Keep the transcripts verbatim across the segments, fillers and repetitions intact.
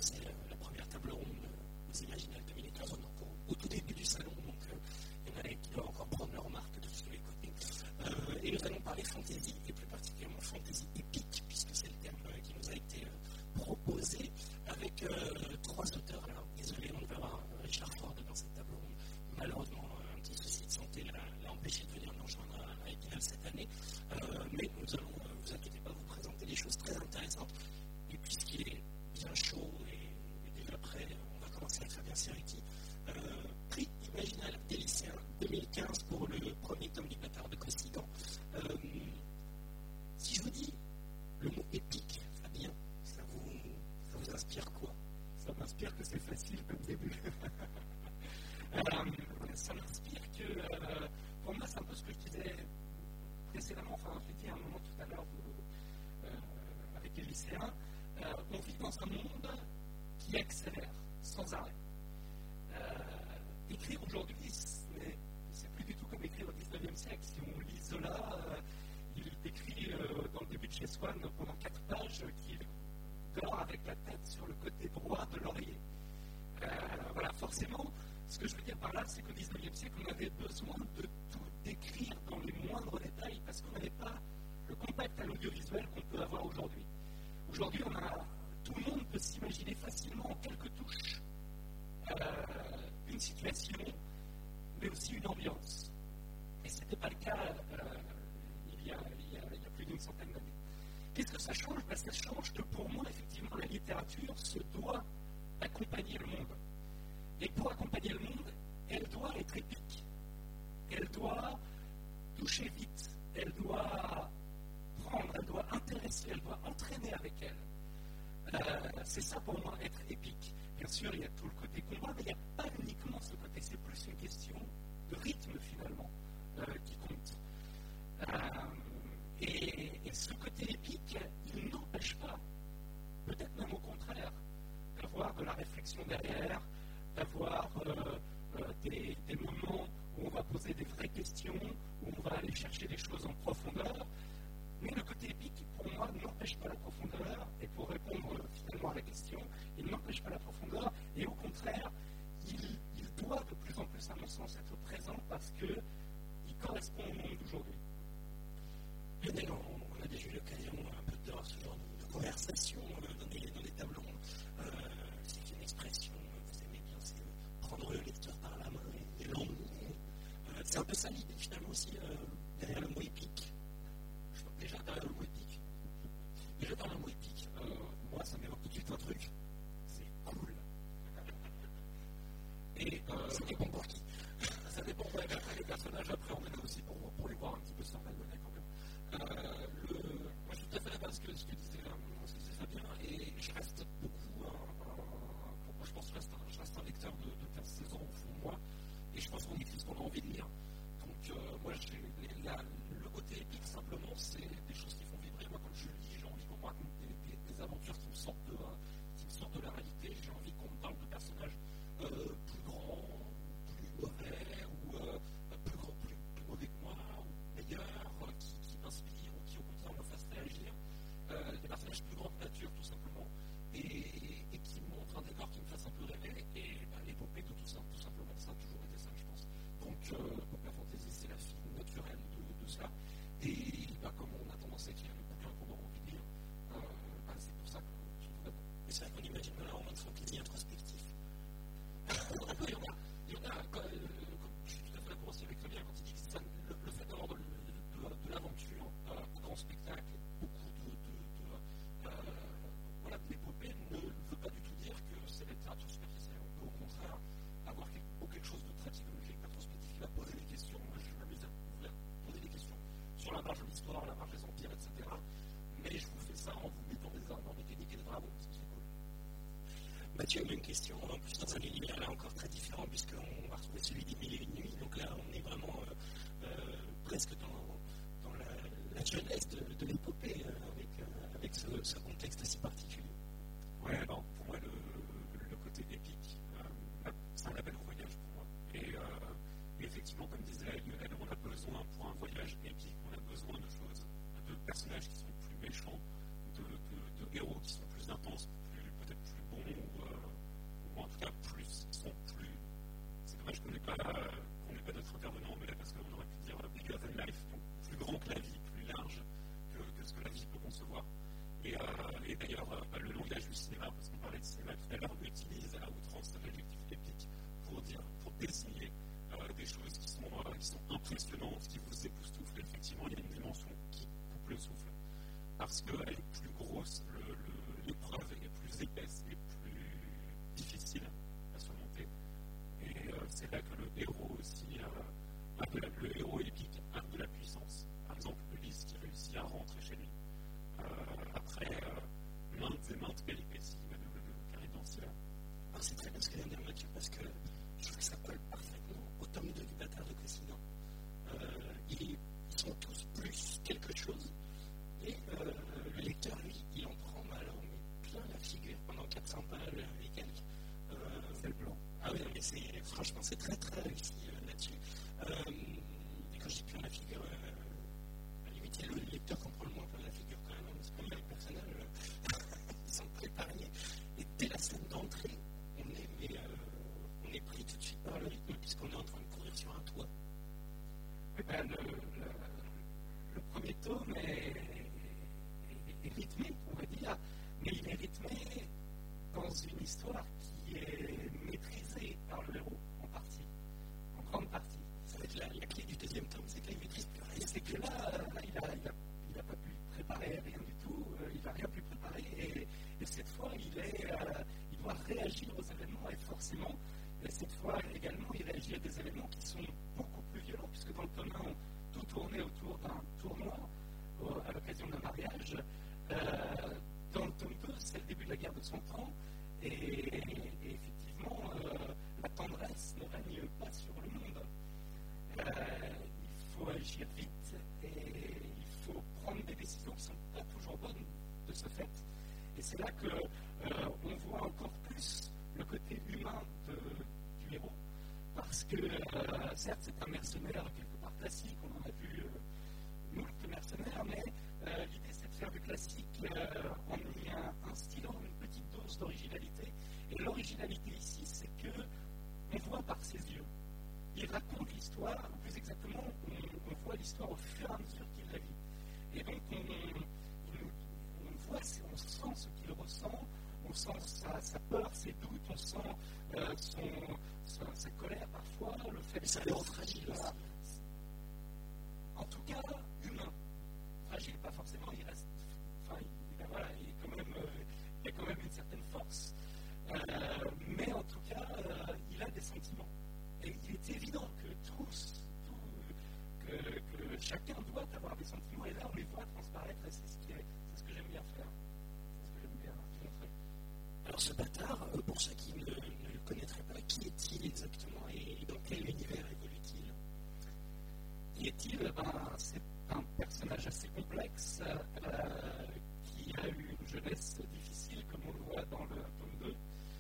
lancé euh, la première table ronde euh, aux Imaginales deux mille quinze, donc au, au tout début du salon, donc euh, il y en a qui doivent encore prendre leur marque de tous les côtés. Euh, et nous allons parler fantasy, et plus particulièrement fantasy épique, puisque c'est le terme euh, qui nous a été euh, proposé, avec euh, trois auteurs. Alors, désolé, on va avoir Richard Ford dans cette table ronde. Malheureusement, un petit souci de santé l'a, l'a empêché de venir nous rejoindre à, à Épinal cette année. Euh, mais nous allons, euh, vous inquiétez pas, vous présenter des choses très intéressantes. Et puisqu'il est bien chaud et, et déjà prêt, on va commencer avec Fabien Cerutti. Euh, prix Imaginal des lycéens deux mille quinze pour le premier tome du Bâtard de Costigan. Euh, si je vous dis le mot épique, Fabien, ça vous, ça vous inspire quoi? Ça m'inspire que c'est facile comme début. euh, ça m'inspire que, euh, pour moi, c'est un peu ce que je disais précédemment, enfin, je l'ai dit à un moment tout à l'heure euh, avec les lycéens. Euh, on vit dans un monde qui accélère sans arrêt. Euh, écrire aujourd'hui, c'est, c'est plus du tout comme écrire au dix-neuvième siècle. Si on lit Zola, euh, il décrit euh, dans le début de chez Swann pendant quatre pages qu'il dort avec la tête sur le côté droit de l'oreiller. Euh, voilà, forcément, ce que je veux dire par là, c'est qu'au dix-neuvième siècle, on avait besoin de tout décrire dans les moindres détails parce qu'on n'avait pas le contact à l'audiovisuel qu'on peut avoir aujourd'hui. Aujourd'hui, on a, tout le monde peut s'imaginer facilement en quelques touches euh, une situation, mais aussi une ambiance. Et ce n'était pas le cas euh, il, y a, il, y a, il y a plus d'une centaine d'années. Qu'est-ce que ça change? Parce que ça change que pour moi, effectivement, la littérature se doit accompagner le monde. Et pour accompagner le monde, elle doit être épique. Elle doit toucher vite. Elle doit prendre, elle doit intéresser, elle doit entraîner avec elle. Euh, c'est ça pour moi, être épique. Bien sûr, il y a tout le côté combat, mais il n'y a pas uniquement ce côté. C'est plus une question de rythme, finalement, euh, qui compte. Euh, et, et ce côté épique, il n'empêche pas, peut-être même au contraire, d'avoir de la réflexion derrière, d'avoir euh, euh, des, des moments où on va poser des vraies questions, où on va aller chercher des choses en profondeur. Mais le côté épique, pour moi, n'empêche pas la profondeur. Et pour répondre euh, finalement à la question, il n'empêche pas la profondeur. Et au contraire, il, il doit de plus en plus, à mon sens, être présent parce qu'il correspond au monde d'aujourd'hui. Lionel, on, on a déjà eu l'occasion un peu d'avoir ce genre de, de conversation euh, dans, des, dans des tables rondes. Euh, c'est une expression, vous aimez bien, c'est euh, prendre le lecteur par la main et, et l'emmener. Euh, c'est un peu ça l'idée finalement aussi euh, derrière le mot épique. Je vois déjà derrière le mot épique. Déjà derrière le mot épique, euh, moi ça m'évoque tout de suite un truc. C'est cool. Et euh, ça dépend pour qui. Ça dépend ouais, après les personnages, après on en a aussi pour, pour les voir un petit peu sur la monnaie quand même. Euh, le, moi je suis tout à fait d'accord avec ce que, ce que disait, ce que disait Fabien, et je reste beaucoup, un, un, pour moi je pense que je reste un, je reste un lecteur de, de quinze seize ans au fond de moi, et je pense qu'on écrit ce qu'on a envie de lire. Donc euh, moi j'ai, la, le côté épique simplement c'est des choses qui font vibrer. Moi quand je lis, j'ai envie qu'on me raconte des, des, des aventures qui me sortent de, qui me sortent de la réalité, j'ai envie qu'on me parle de personnages euh, plus grands, plus mauvais, ou euh, plus grands, plus, plus mauvais que moi, ou meilleurs, euh, qui, qui m'inspirent, ou qui au contraire me fassent réagir. Euh, des personnages plus grande nature tout simplement, et, et qui montrent un décor qui me fasse un peu rêver, et bah, l'épopée de tout ça, tout simplement, ça a toujours été ça, je pense. Donc, euh, donc la fantaisie, c'est la fille naturelle de, de cela, et bah, comme on a tendance à écrire les bouquins qu'on a envie de lire, euh, bah, c'est pour ça que je trouve vraiment. Mais c'est vrai qu'on imagine là en mode fantasy introspectif. Un peu, il y en a, il y en a quand, euh, comme je suis tout à fait d'accord aussi avec Fabien quand il dit que ça, le, le fait d'avoir de, de, de, de l'aventure, euh, au grand spectacle, beaucoup de, de, de, euh, voilà, de l'épopée ne veut pas du tout dire que c'est la littérature superficielle. On peut au contraire avoir quelque, quelque chose de très psychologique, d'introspectif, qui va poser des questions. Moi, je m'amuse à pouvoir poser des questions sur la marge de l'histoire, la marge des empires, et cetera. Mais je vous fais ça en vous mettant des armes en mécanique et des dragons, parce que c'est cool. Mathieu a une question, en plus dans un univers là encore très différent, puisqu'on va retrouver celui des Mille et Une Nuits. Donc là, on est vraiment euh, euh, presque dans, dans la, la jeunesse de, de l'épopée, euh, avec, euh, avec ce, ce contexte si particulier. Ouais, alors pour moi, le, le côté épique, euh, c'est un appel au voyage pour moi. Et, euh, et effectivement, comme disait Lionel, on a besoin pour un voyage épique, on a besoin de choses, de personnages qui sont plus méchants, de, de, de héros qui sont plus intenses, plus, peut-être plus bons, ou le, le, l'épreuve est plus épaisse et plus difficile à surmonter. Et euh, c'est là que le héros aussi, euh, de la, le héros épique a de la puissance. Par exemple, Ulysse qui réussit à rentrer chez lui euh, après euh, maintes et maintes péripéties qui arrivent dans ce là. Alors c'est très bien ce que vient de dire Mathieu, parce que je trouve que ça colle parfaitement au tome deux du Bâtard de Cossidan. Euh, ils, ils sont tous plus quelque chose, et euh, le lecteur, lui, il en prend alors, mais plein la figure pendant quatre cents pages et quelques. Euh, c'est le blanc. Ah oui, mais c'est, franchement, c'est très très réussi euh, là-dessus. Euh, et quand je dis plein la figure, euh, à la limite, le lecteur comprend le moins plein la figure quand même, hein, parce que même les personnages, euh, ils sont pas épargnés. Et dès la scène d'entrée, on est, mais, euh, on est pris tout de suite par le rythme, puisqu'on est en train de courir sur un toit. Oui, ben, le, le, le premier tome est, est, est rythmé, on va dire, mais il est rythmé dans une histoire qui est maîtrisée par le héros, en partie, en grande partie. Ça va être la, la clé du deuxième tome, c'est qu'il maîtrise plus rien. C'est que là, là il n'a il a, il a pas pu préparer rien du tout, euh, il n'a rien pu préparer, et, et cette fois, il, est, euh, il doit réagir aux événements, et forcément, et cette fois également, il réagit à des événements qui sont beaucoup plus violents, puisque dans le tome un, tout tournait autour d'un tournoi euh, à l'occasion d'un mariage. Euh, dans le tome deux, c'est le début de la guerre de Cent Ans, et, et effectivement, euh, la tendresse ne règne pas sur le monde. Euh, il faut agir vite, et il faut prendre des décisions qui ne sont pas toujours bonnes de ce fait. Et c'est là qu'on euh, voit encore plus le côté humain de, du héros, parce que euh, certes c'est un mercenaire quelque part classique, on en a vu euh, moult mercenaires, mais euh, l'idée c'est de faire du classique euh, en y instillant une petite dose d'originalité. Et l'originalité ici, c'est que on voit par ses yeux. Il raconte l'histoire, ou plus exactement, on, on voit l'histoire au fur et à mesure qu'il la vit. Et donc on, on, on voit, on sent ce qu'il ressent, on sent sa, sa peur, ses doutes, on sent euh, son, sa, sa colère parfois, le fait que ça le rend fragile. Voilà. En tout cas, humain. Fragile, pas forcément, il reste. Enfin, il, voilà, il, est quand même, euh, il a quand même une certaine force. Euh, mais en tout cas, euh, il a des sentiments. Et il est évident que tous, tout, que, que chacun doit avoir des sentiments, et là on les voit transparaître, et c'est ce, qui est, c'est ce que j'aime bien faire. C'est ce que j'aime bien montrer. Alors ce Bâtard, pour ceux qui ne, ne le connaîtraient pas, qui est-il exactement et dans quel univers évolue-t-il? Qui est-il? Ben, c'est un personnage assez complexe euh, qui a eu une jeunesse difficile, comme on le voit dans le tome deux,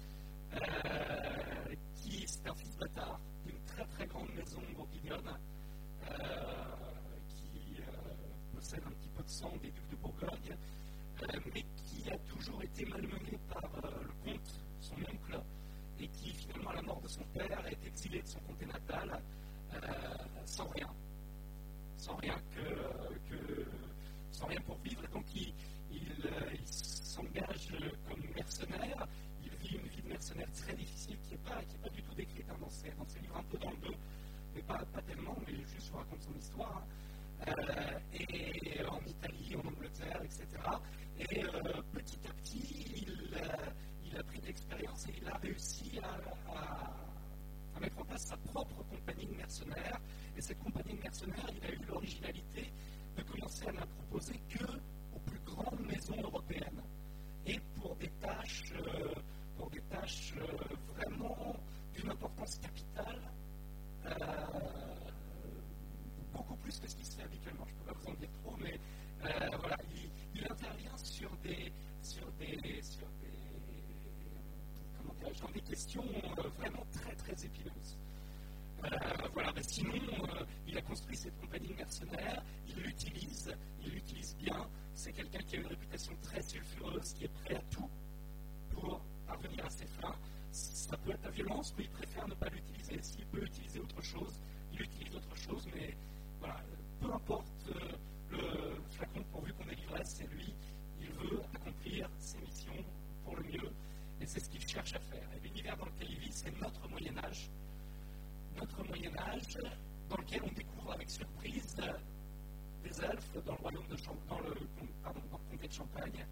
euh, qui est un fils bâtard d'une très très grande maison bourguignonne, euh, qui euh, possède un petit peu de sang des ducs de Bourgogne, euh, mais qui a toujours été malmené par euh, le comte, son oncle, et qui finalement à la mort de son père est exilé de son comté natal euh, sans rien. Sans rien que, que sans rien pour vivre, donc il, il, il s'engage comme mercenaire, il vit une vie de mercenaire très difficile qui n'est pas, qui est pas du tout décrite hein, dans, ses, dans ses livres, un peu dans le deux, mais pas, pas tellement, mais juste je vous raconte son histoire, hein. euh, et en Italie, en Angleterre, et cetera. Et euh, petit à petit, il, euh, il a pris de l'expérience et il a réussi à, à, à mettre en place sa propre compagnie de mercenaires. Et cette compagnie de mercenaires, il a eu l'originalité de commencer à ne la proposer que aux plus grandes maisons européennes. Et pour des tâches, euh, pour des tâches euh, vraiment d'une importance capitale, euh, beaucoup plus que ce qui se fait habituellement. Je ne peux pas vous en dire trop, mais euh, voilà, il, il intervient sur des, sur des, sur des, comment dirais-je, dans des questions euh, vraiment très très épineuses. Euh, voilà, mais sinon, euh, il a construit cette compagnie de mercenaires, il l'utilise, il l'utilise bien. C'est quelqu'un qui a une réputation très sulfureuse, qui est prêt à tout pour parvenir à ses fins. Ça peut être la violence, mais il préfère ne pas l'utiliser. S'il peut utiliser autre chose, il utilise autre chose, mais voilà, peu importe euh, le flacon pourvu qu'on ait l'ivresse, c'est lui, il veut accomplir ses missions pour le mieux, et c'est ce qu'il cherche à faire. Et l'univers dans lequel il vit, c'est notre Moyen-Âge. Notre Moyen-Âge, dans lequel on découvre avec surprise des elfes dans le royaume de Champagne, dans le, pardon, dans le comté de Champagne,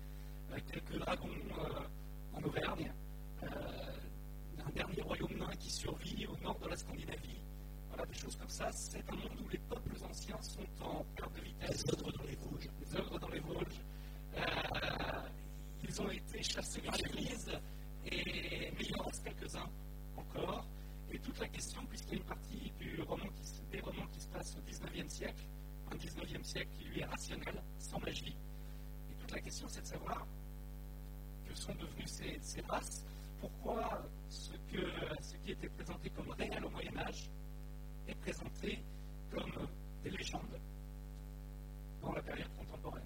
euh, quelques dragons euh, en Auvergne, euh, un dernier royaume nain qui survit au nord de la Scandinavie. Voilà, des choses comme ça. C'est un monde où les peuples anciens sont en perte de vitesse. Les ogres dans les Vosges. Les ogres dans les Vosges. Euh, ils ont été chassés par l'Église, et mais il en reste quelques-uns encore. Et toute la question, puisqu'il y a une partie du roman qui se, des romans qui se passent au dix-neuvième siècle, un dix-neuvième siècle qui lui est rationnel, sans magie. Et toute la question, c'est de savoir que sont devenues ces, ces races, pourquoi ce, que, ce qui était présenté comme réel au Moyen-Âge est présenté comme des légendes dans la période contemporaine.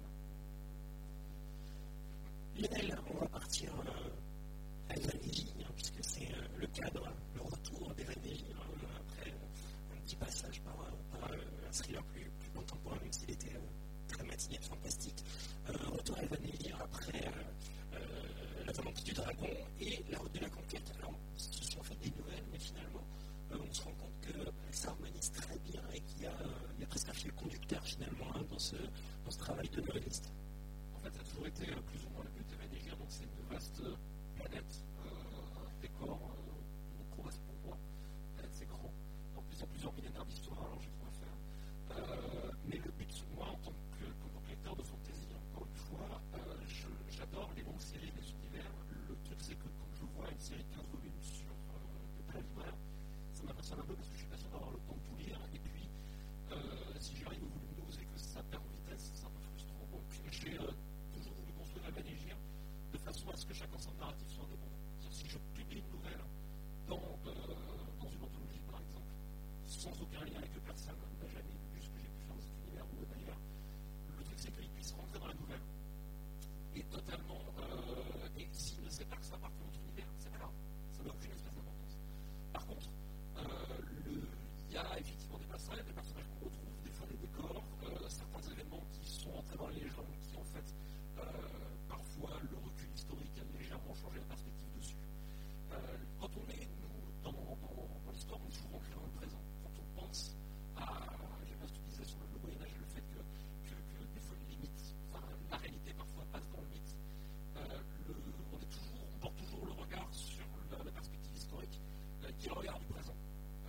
Lionel, on va partir euh, à Evanégie, hein, puisque c'est euh, le cadre, le retour d'Evanégie, hein, après euh, un petit passage par, par euh, un thriller plus, plus contemporain, même s'il était euh, très matinal, fantastique. Euh, retour à Evanégie après euh, euh, La volonté du dragon et La route de la conquête. Alors, ce sont en fait des nouvelles, mais finalement, euh, on se rend compte que ça harmonise très bien et qu'il y a, euh, il y a presque un fil conducteur finalement hein, dans, ce, dans ce travail de novelliste. En fait, ça a toujours été euh, plus ou moins le but d'Evanégie, donc c'est une vaste euh, planète, euh, un décor euh, qui correspond pour moi. Planète, c'est grand, en plus il y a plusieurs millénaires d'histoire, alors j'ai quoi faire. Euh, mais le but, moi, en tant que, que lecteur de fantasy, encore une fois, euh, je, j'adore les longues séries, les univers. Le truc, c'est que quand je vois une série de quinze volumes sur euh, de la libraire, ça m'impressionne un peu parce que je suis pas sûr d'avoir le temps de tout lire. Et puis, euh, si j'arrive au volume douze et que ça perd en vitesse, c'est un peu frustrant. Donc, j'ai euh, toujours voulu construire Evanégie de façon à ce que chaque ensemble narratif soit indépendant. C'est-à-dire, si je publie une nouvelle dans, euh, dans une anthologie, par exemple, sans aucun lien avec personne, n'a jamais lu ce que j'ai pu faire dans cet univers ou d'ailleurs, le truc, c'est qu'il puisse rentrer dans la nouvelle et totalement. Euh, et s'il ne sait pas que ça appartient à notre univers, c'est pas grave. Ça n'a aucune espèce d'importance. Par contre, euh, le, il y a effectivement des passages, des personnages qu'on retrouve, des fois des décors, euh, certains événements qui sont entrés dans les légendes, qui en fait, euh, parfois, le recul historique a légèrement changé la perspective dessus. Euh, quand on est, nous, dans, dans, dans l'histoire, on est souvent ancré dans le présent. Quand on pense à, je sais pas ce que tu disais sur le, le Moyen-Âge et le fait que, que, que des fois, les mythes, enfin, la réalité parfois passe dans le mythe, euh, le, on, est toujours, on porte toujours le regard sur la, la perspective historique, euh, qui est le regard du présent. Euh,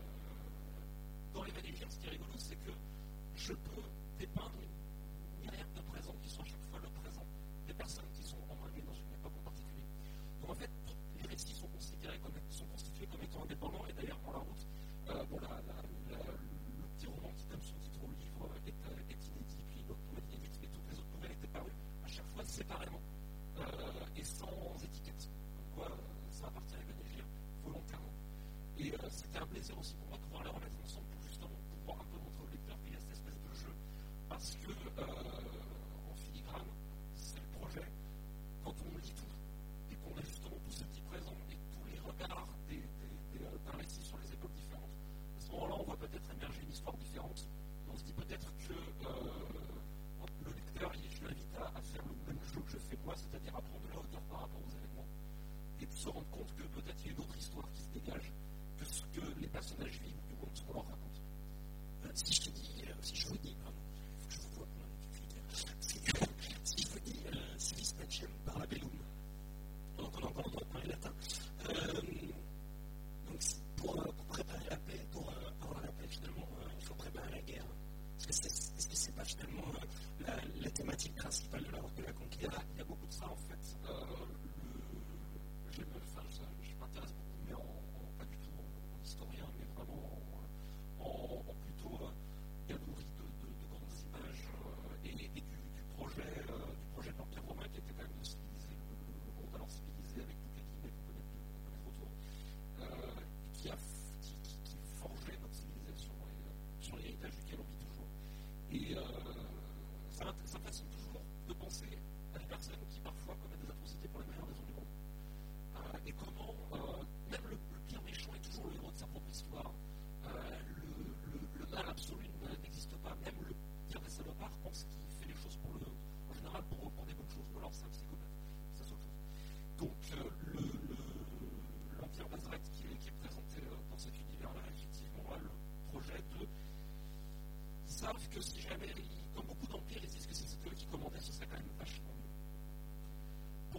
dans l'Evanégie, ce qui est rigolo, c'est que je peux dépeindre une myriade de présents qui sont à chaque fois le présent des personnes qui sont embarquées dans une époque en particulier. Donc en fait, les récits sont considérés comme, sont constitués comme étant indépendants, et d'ailleurs, dans la route, euh, bon, la, la, la, le petit roman qui donne son titre au livre est, est inédit, puis l'autre nouvelle inédite, mais toutes les autres nouvelles étaient parues à chaque fois séparément euh, et sans étiquette. Donc quoi, ça appartient à Evanégie volontairement. Et euh, c'était un plaisir aussi pour moi de pouvoir les remettre ensemble pour justement pouvoir un peu montrer au lecteur qu'il y a cette espèce de jeu. Parce que, euh, en filigrane, c'est le projet. Quand on lit tout, et qu'on a justement tous ces petits présents et tous les regards des, des, des, d'un récit sur les époques différentes, à ce moment-là, on voit peut-être émerger une histoire différente. Et on se dit peut-être que euh, le lecteur, je l'invite à, à faire le même jeu que je fais moi, c'est-à-dire à prendre de la hauteur par rapport aux événements, et de se rendre compte que peut-être il y a une autre histoire qui se dégage que ce que les personnages vivent ou du monde, ce qu'on leur raconte. Euh, si je te dis, euh, si je vous dis, pardon, il faut que je vous vois, si, si je vous dis euh, Civis Pacem Parabellum, donc on entend dans les latins, euh, donc pour, euh, pour préparer la paix, pour euh, avoir la paix finalement, euh, il faut préparer la guerre. Est-ce que c'est, est-ce que c'est pas finalement euh, la, la thématique principale de la route de la conquête? Il y a, il y a beaucoup de ça en fait. Euh, le, j'aime, enfin, je, je m'intéresse beaucoup, mais en, en, pas du tout en, en historien, mais vraiment en, en, en plutôt euh, galerie de, de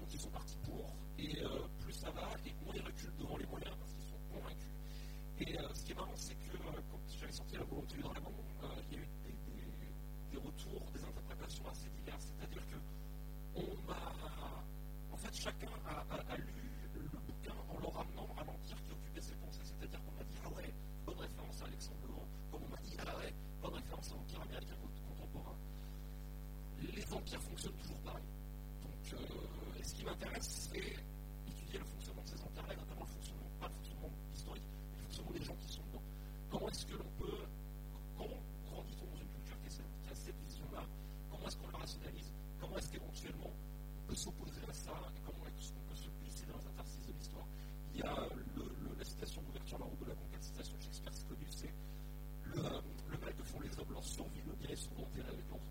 donc ils sont partis pour, et euh, plus ça va, et moins ils reculent devant les moyens parce qu'ils sont convaincus. Et euh, ce qui est marrant, c'est que euh, quand j'avais sorti La volonté du dragon, euh, il y a eu des, des, des retours, des interprétations assez diverses, c'est-à-dire que on a, en fait, chacun a, a, a lu le bouquin en le ramenant à l'Empire qui occupait ses pensées, c'est-à-dire qu'on m'a dit, ah ouais, bonne référence à Alexandre le Grand, comme on m'a dit, ah ouais, bonne référence à l'Empire américain contemporain. Les empires fonctionnent toujours pareil. Donc, euh, et ce qui m'intéresse, c'est étudier le fonctionnement de ces empires-là, et notamment le fonctionnement, pas le fonctionnement historique, mais le fonctionnement des gens qui sont dedans. Comment est-ce que l'on peut, comment grandit-on dans une culture qui, est, qui a cette vision-là? Comment est-ce qu'on la rationalise? Comment est-ce qu'éventuellement on peut s'opposer à ça? Et comment est-ce qu'on peut se glisser dans les interstices de l'histoire? Il y a le, le, la citation d'ouverture, la route de la conquête, citation de Shakespeare, c'est connu, c'est le, le mal que font les hommes, leur survie, le bien est souvent enterré avec l'enfant.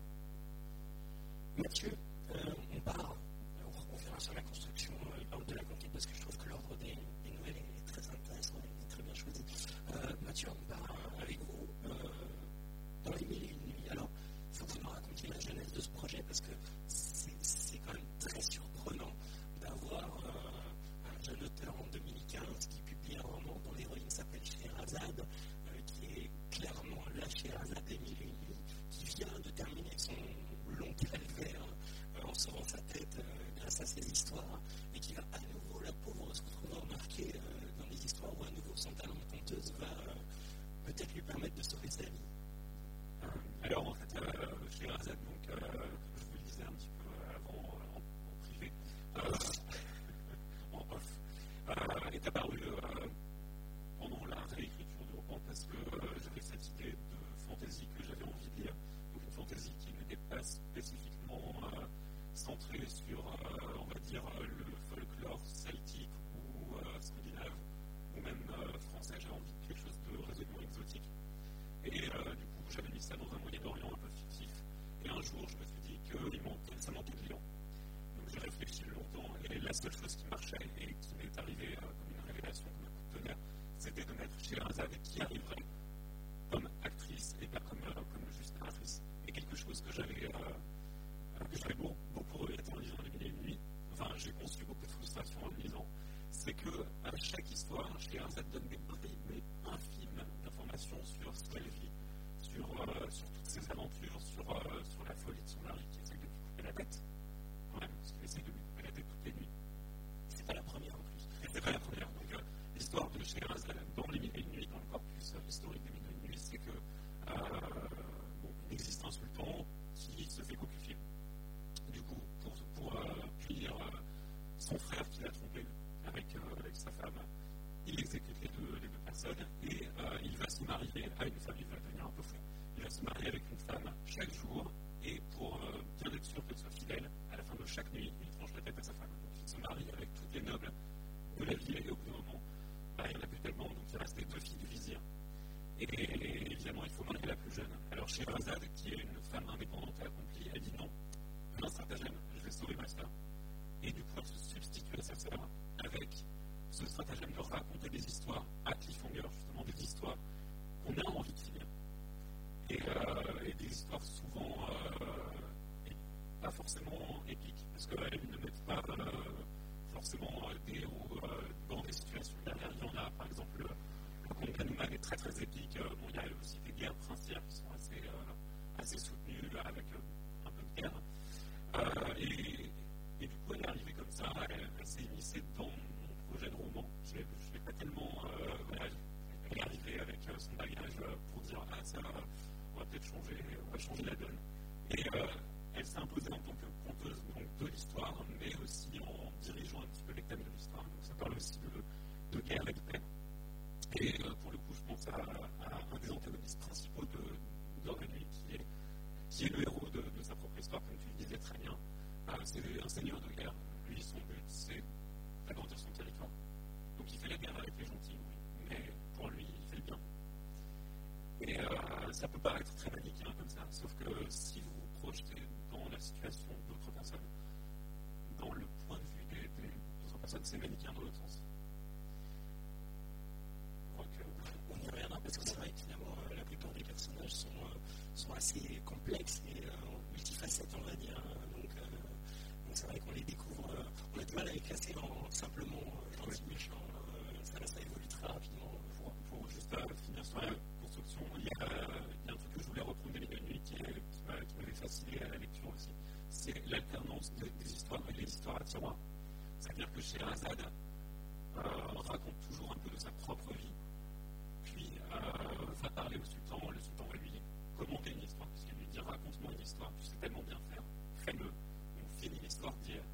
Mathieu, euh, on part, on verra sur la construction euh, de la conquête parce que je trouve que l'ordre des, des nouvelles est très intéressant et très bien choisi. Euh, Mathieu, on part avec vous euh, dans les mille et une nuits. Alors, il faut que vous nous racontiez la genèse de ce projet parce que c'est, c'est quand même très surprenant d'avoir euh, un jeune auteur en deux mille quinze qui publie un roman dont l'héroïne s'appelle Scheherazade, euh, qui est clairement la Scheherazade des mille et une nuits, qui vient de terminer son long calvaire euh, en sauvant sa tête euh, grâce à ses histoires et qui va à nouveau, la pauvre, se retrouver embarquée euh, dans des histoires où à nouveau son talent de conteuse va euh, peut-être lui permettre de sauver sa vie. Euh, alors en fait, euh, Scheherazade, donc, euh, je vous le disais un petit peu avant euh, en, en privé, euh, en off, euh, est apparu euh, pendant la réécriture du roman parce que euh, j'avais cette idée de fantaisie que j'avais envie de lire. Donc une fantaisie qui n'était pas spécifiquement euh, centrée sur, euh, on va dire, euh, le folklore celtique ou euh, scandinave, ou même euh, français. J'avais envie de quelque chose de résolument exotique. Et euh, du coup, j'avais mis ça dans un Moyen-Orient un peu fictif. Et un jour, je me suis dit que il manquait, ça manquait de lion. Donc j'ai réfléchi longtemps, et la seule chose qui marchait et qui m'est arrivée euh, comme une révélation, comme un coup de tonnerre, c'était de mettre Scheherazade qui arriverait comme actrice et pas comme, euh, comme juste narratrice. Et quelque chose que j'avais, euh, que j'avais beaucoup, beaucoup regretté en lisant Les Mille et Une Nuits, enfin j'ai conçu beaucoup de frustration en le lisant, c'est que à chaque histoire, Scheherazade donne des bribes, mais infimes d'informations sur ce qu'elle vit, sur, euh, sur toutes ses aventures, sur, euh, sur la folie de son mari qui essaie de lui couper la tête. Quand même, parce qu'il essaie de lui couper la tête toutes les nuits. C'est pas la première en plus. C'est pas la première. Donc euh, l'histoire de Scheherazade dans Les Mille et Une Nuits, dans le corpus euh, historique des Mille et Une Nuits, c'est que euh, bon, il existe un sultan qui se fait cocufier. Du coup, pour, pour euh, punir euh, son frère qui l'a trompé avec, euh, avec sa femme, il exécute les deux, les deux personnes et euh, il va se marier à une femme, il va devenir un peu fou. Il va se marier avec une femme chaque jour et pour euh, bien être sûr qu'elle soit fidèle, à la fin de chaque nuit, il tranche la tête à sa femme. Donc il se marie avec toutes les nobles de la ville et au bout d'un moment, bah, il n'y en a plus tellement, donc il reste les deux filles du vizir. Et, et évidemment, il faut marier la plus jeune. Alors Scheherazade, qui est une femme indépendante et accomplie, elle dit non, j'ai un stratagème, je vais sauver ma sœur. Et du coup, elle se substitue à sa sœur avec ce stratagème de raconter des histoires à cliffhanger, justement des histoires qu'on a envie de finir. Et, euh, et des histoires souvent euh, et pas forcément épiques, parce qu'elles ne mettent pas euh, forcément des héros euh, dans des situations derrière. Il y en a, par exemple, le, le conte d'Hanuman est très très épique. Bon, il y a aussi des guerres princières qui sont assez, euh, assez soutenues avec euh, un peu de guerre. Euh, et, et du coup, elle est arrivée comme ça, elle, elle s'est immiscée dans mon projet de roman. Je ne l'ai pas tellement. Euh, voilà, elle est arrivée avec euh, son bagage euh, pour dire ah, ça, on va peut-être changer, on va changer la donne. Et euh, elle s'est imposée en tant que conteuse donc, de l'histoire, mais aussi en dirigeant un petit peu les thèmes de l'histoire. Donc ça parle aussi de, de guerre et de paix. Et euh, pour le coup, je pense à, à un des antagonistes principaux de D'Or de Nuit, qui est, qui est le héros de, de sa propre histoire, comme tu le disais très bien. Euh, c'est un seigneur de guerre. Lui, son but, c'est d'agrandir son territoire. Donc il fait la guerre avec les gentils, oui, mais pour lui, il fait le bien. Et euh, ça peut paraître très manichéen comme ça, sauf que si vous vous projetez dans la situation d'autres personnes, dans le point de vue des, des autres personnes, c'est manichéen dans l'autre sens. Donc, euh, on y reviendra parce que c'est vrai que finalement, euh, la plupart des personnages sont, euh, sont assez complexes et euh, multifacettes, on va dire. Donc, euh, donc c'est vrai qu'on les découvre euh, casser en simplement euh, gentil, méchant, euh, ça, ça évolue très rapidement. Pour, pour juste euh, finir sur la construction, il y, a, il y a un truc que je voulais reprendre de Mille et une nuits qui, qui, qui m'avait fasciné à la lecture aussi. C'est l'alternance de, des histoires et les histoires à tiroir. C'est-à-dire que Scheherazade euh, raconte toujours un peu de sa propre vie, puis euh, va parler au sultan, le sultan va lui commenter une histoire, puisqu'il lui dit raconte-moi une histoire, tu sais tellement bien faire, fais-le, et on finit l'histoire d'hier.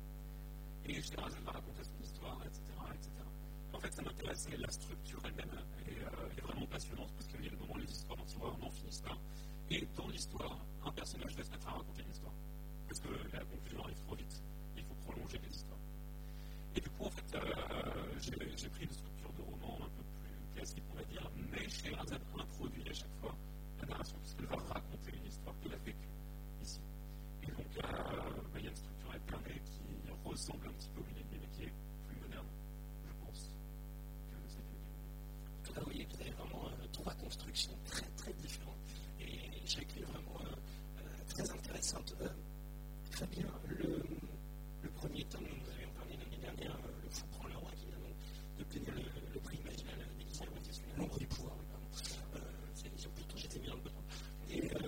Et Scheherazade va raconter son histoire, et cetera, et cetera. En fait, ça m'intéressait, la structure elle-même est, euh, est vraiment passionnante, parce qu'il y a le moment où les histoires en tiroir n'en finissent pas, et dans l'histoire, un personnage va se mettre à raconter une histoire, parce que la conclusion arrive trop vite, il faut prolonger les histoires. Et du coup, en fait, euh, j'ai, j'ai pris une structure de roman un peu plus classique, on va dire, mais Scheherazade introduit à chaque fois la narration, puisqu'elle va raconter une histoire qu'elle a vécue ici. Et donc, euh, bah, il y a une structure alternée qui ressemble un petit peu au Mille et une nuits, mais qui est plus moderne, je pense, que celle du Là, vous voyez que vous avez vraiment euh, trois constructions très, très différentes, et chacune vraiment euh, euh, très intéressante. Euh, Fabien, le, le premier tome, nous avions parlé l'année dernière, euh, Le Fou prend le roi, qui vient donc d'obtenir le, le prix imaginal déguisé, on va dire celui-là, L'ombre du pouvoir, oui, pardon. Euh, c'est l'édition plutôt, j'étais mis dans le bouton. Et euh,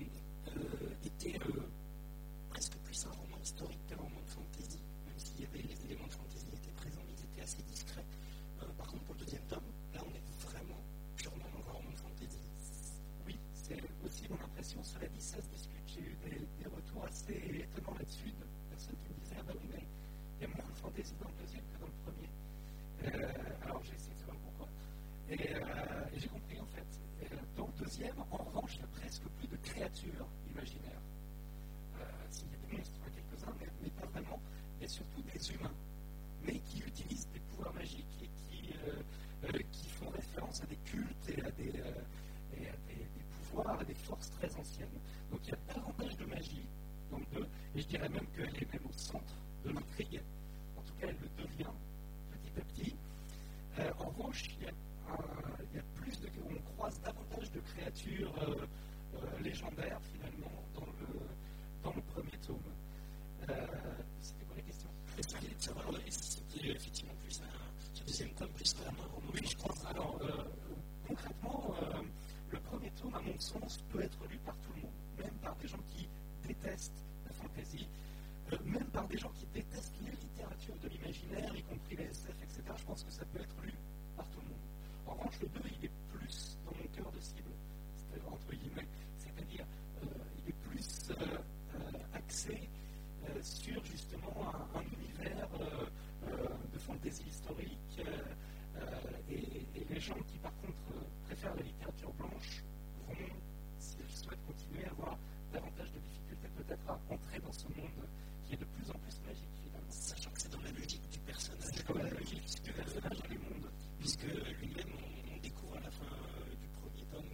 euh, était euh, presque plus un roman historique qu'un roman de fantasy, même s'il y avait les éléments de fantasy qui étaient présents, ils étaient assez discrets. Euh, par contre, pour le deuxième tome, là, on est vraiment purement dans un roman de fantasy. Oui, c'est aussi mon impression. Cela dit, ça se discute. J'ai eu des, des retours assez étonnants là-dessus, de personnes qui me disaient ah ben oui, mais il y a moins de fantaisie dans le deuxième que dans le premier. Euh, alors j'ai essayé de savoir pourquoi. Et, euh, et j'ai compris en fait. Et, euh, dans le deuxième, en revanche, il y a presque plus de créatures imaginaires. Euh, S'il y a des monstres, quelques-uns, mais, mais pas vraiment. Et surtout des humains, mais qui utilisent des pouvoirs magiques et qui, euh, euh, qui font référence à des cultes et à des, euh, et à des, des pouvoirs, à des forces très anciennes. Donc il y a davantage de magie dans le deux, et je dirais même qu'elle est même au centre de l'intrigue. En tout cas, elle le devient petit à petit. Euh, en revanche, il y a, un, il y a plus de, on croise davantage de créatures euh, euh, légendaires finalement dans le, dans le premier tome. Euh, c'était quoi la question? C'était de savoir si c'était effectivement plus un, ce deuxième tome plus un roman. Oui, je pense. Alors, euh, concrètement, euh, le premier tome, à mon sens, peut être lu par tout le monde, même par des gens qui détestent la fantasy, euh, même par des gens qui détestent les littératures de l'imaginaire, y compris les S F, et cetera. Je pense que ça peut être lu par tout le monde. En revanche, le deux, il est plus dans mon cœur de cible, entre guillemets, c'est-à-dire, euh, il est plus euh, euh, axé euh, sur justement un, un univers euh, euh, de fantasy historique, euh, euh, et, et les gens qui, par contre, euh, préfèrent la littérature blanche vont, s'ils souhaitent continuer, avoir davantage de difficultés peut-être à entrer dans ce monde qui est de plus en plus magique, finalement. Sachant que c'est dans la logique du personnage. C'est dans la logique du personnage et du monde. Puisque lui-même, on, on découvre à la fin euh, du premier tome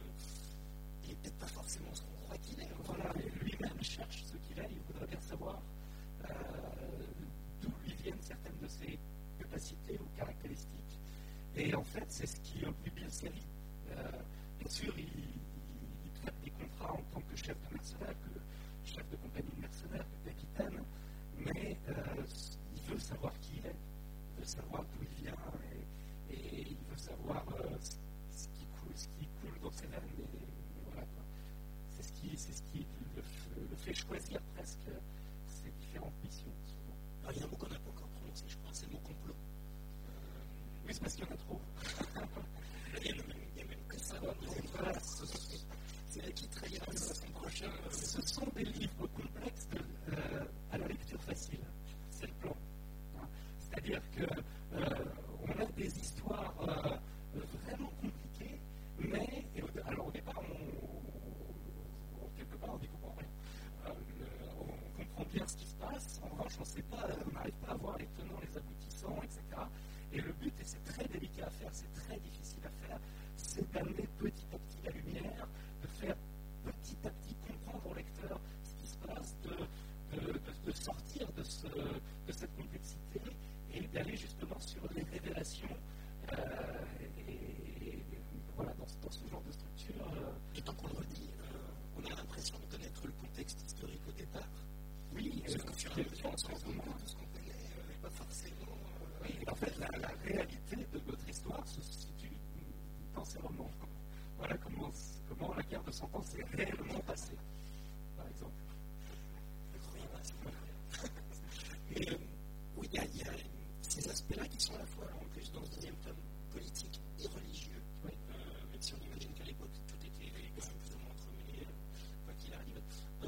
qu'il n'est peut-être pas forcément ce qu'on croit qu'il est. Voilà, et lui-même cherche ce qu'il est, il voudrait bien savoir euh, d'où lui viennent certaines de ses capacités ou caractéristiques. Et en fait, c'est ce qui occupe bien sa vie. Euh, bien sûr, il, il, il traite des contrats en tant que chef de mercenaire, que chef de compagnie de mercenaires, que capitaine, mais euh, il veut savoir qui il est, il veut savoir d'où il vient, et, et il veut savoir euh, ce, ce, qui coule, ce qui coule dans ses veines. Et, et voilà, quoi. C'est ce qui, c'est ce qui le, le fait choisir presque ses différentes missions, souvent. Alors, il y a un mot qu'on n'a pas encore prononcé, je crois, c'est le mot complot. Oui, c'est parce qu'il y en a trop. Il y a même, il y a même que ça. Donc, voilà, c'est là qui trahira la semaine prochaine. Ce sont des livres complexes de, euh, à la lecture facile. C'est le plan. Hein. C'est-à-dire qu'on euh, a des histoires euh, vraiment compliquées, mais et, alors au départ, on, on, quelque part, on ne comprend rien. Euh, on comprend bien ce qui se passe. En revanche, on sait pas, on n'arrive pas à voir les tenants, les aboutissants, et cetera. Et le but, et c'est très délicat à faire, c'est très difficile à faire, c'est d'amener petit à petit la lumière, de faire petit à petit comprendre au lecteur ce qui se passe, de, de, de, de sortir de, ce, de cette complexité et d'aller justement sur les révélations. Euh, et, et voilà, dans, dans ce genre de structure. Euh, et tant qu'on le redit, euh, on a l'impression de connaître le contexte historique au départ. Oui, et au fur et à mesure, on se rend compte que tout ce qu'on connaît n'est pas forcément. Euh, oui, en fait, la, la réalité de notre histoire se situe dans ces romans. Voilà comment, comment la guerre de Cent Ans s'est réellement passée, par exemple. Mais euh, oui, il y, y a ces aspects-là qui sont à la fois, en plus, dans ce deuxième tome, politique et religieux. Oui. Euh, même si on imagine qu'à l'époque, tout était quand même plus ou moins entremêlé, quoi qu'il arrive, euh,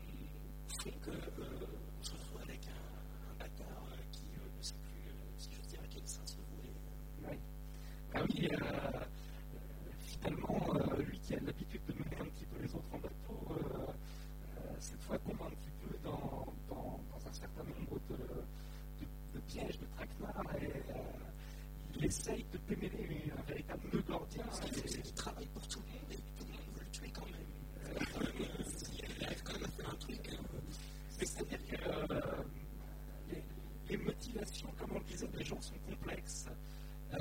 font qu'on euh, se retrouve avec un, un bâtard euh, qui euh, ne sait plus, euh, si j'ose dire, à quel sens se vouer. Oui. Ah oui, euh, finalement, euh, lui qui a l'habitude de mener un petit peu les autres en bateau, euh, euh, cette fois tombe un petit peu dans, dans, dans un certain nombre de, de, de pièges, de traquenards, et euh, il essaye de démêler un véritable nœud gordien. Ce qu'il faut, c'est qu'il travaille pour tout le monde et tout le monde veut le tuer quand même. Euh, il arrive quand même à faire un truc. Euh, C'est-à-dire que euh, les, les motivations, comme on le disait, des gens sont complexes. Euh,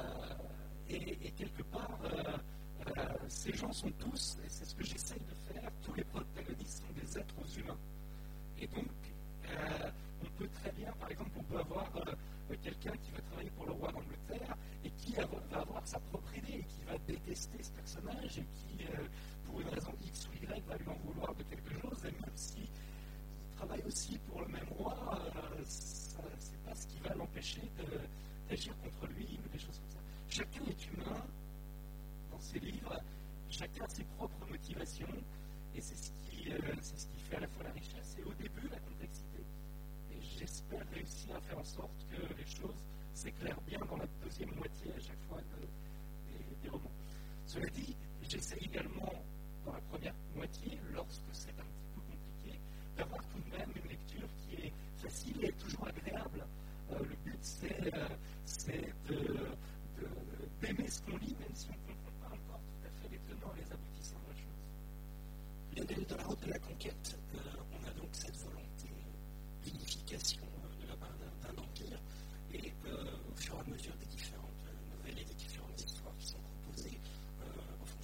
et, et quelque part, euh, euh, ces gens sont tous, et c'est ce que j'essaye de faire, tous les protagonistes sont des êtres humains. Et donc, euh, on peut très bien, par exemple, on peut avoir euh, quelqu'un qui va travailler pour le roi d'Angleterre et qui va avoir sa propre idée et qui va détester ce personnage et qui, euh, pour une raison X ou Y, va lui en vouloir de quelque chose. Et même s'il travaille aussi pour le même roi, euh, ça, c'est pas ce qui va l'empêcher de, d'agir contre lui ou des choses comme ça. Chacun est humain dans ses livres, chacun a ses propres motivations, et c'est ce qui, euh, c'est ce qui fait à la fois la richesse et au début la complexité. Et j'espère réussir à faire en sorte que les choses s'éclairent bien dans la deuxième moitié à chaque fois de, des, des romans. Cela dit, j'essaie également dans la première moitié, lorsque c'est un petit peu compliqué, d'avoir tout de même une lecture qui est facile et toujours agréable. Euh, le but, c'est, euh, c'est de, de, d'aimer ce qu'on lit, même si on ne comprend pas encore tout à fait les tenants et les aboutissants de la chose. Lionel, dans la route de la conquête, euh, on a donc cette volonté d'unification euh, de la part d'un, d'un empire, et euh, au fur et à mesure des différentes nouvelles et des différentes histoires qui sont proposées, euh,